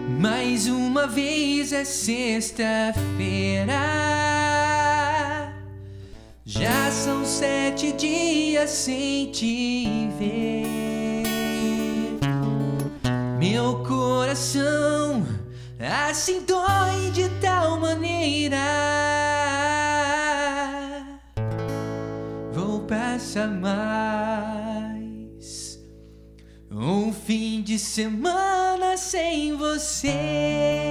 Mais uma vez é sexta-feira, já são 7 dias sem te ver. Meu coração assim dói de tal maneira. Vou passar mais um fim de semana sem você.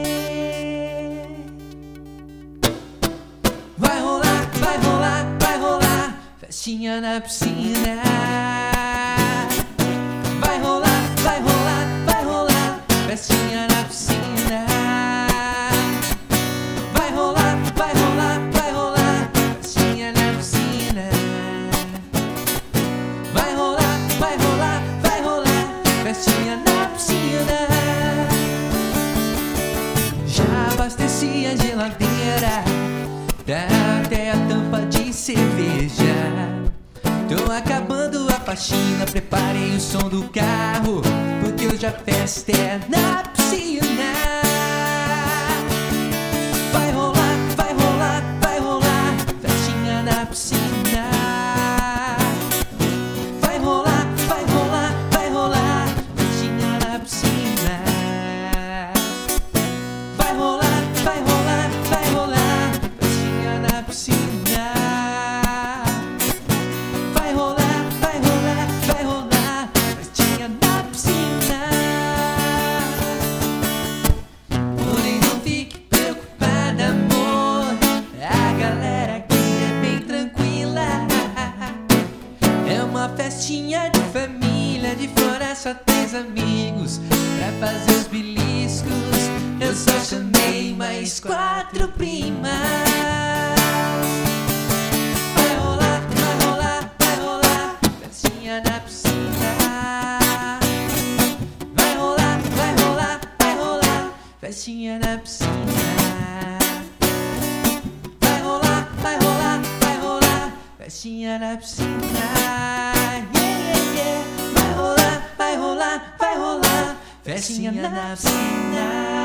Vai rolar, vai rolar, vai rolar festinha na piscina. Vai rolar, vai rolar, vai rolar festinha na piscina. Vai rolar, vai rolar, vai rolar festinha na piscina. Vai rolar, vai rolar, vai rolar festinha na piscina. Já abasteci a geladeira, até a tampa de cerveja. Tô acabando a faxina, preparei o som do carro, porque hoje a festa é na piscina. Vai rolar, vai rolar, vai rolar festinha na piscina. Vai rolar, vai rolar, vai rolar festinha na piscina. Vai rolar, vai rolar, vai rolar festinha na piscina. Vai rolar, vai rolar, vai rolar festinha na piscina. Porém não fique preocupada, amor, a galera aqui é bem tranquila. É uma festinha de família, de fora só tens amigos pra fazer os beliscos. Eu só chamei mais 4 primas. Vai rolar, vai rolar, vai rolar festinha na piscina. Vai rolar, vai rolar, vai rolar festinha na piscina. Vai rolar, vai rolar, vai rolar festinha na piscina. Yeah, yeah, yeah. Vai rolar, vai rolar, vai rolar festinha na piscina.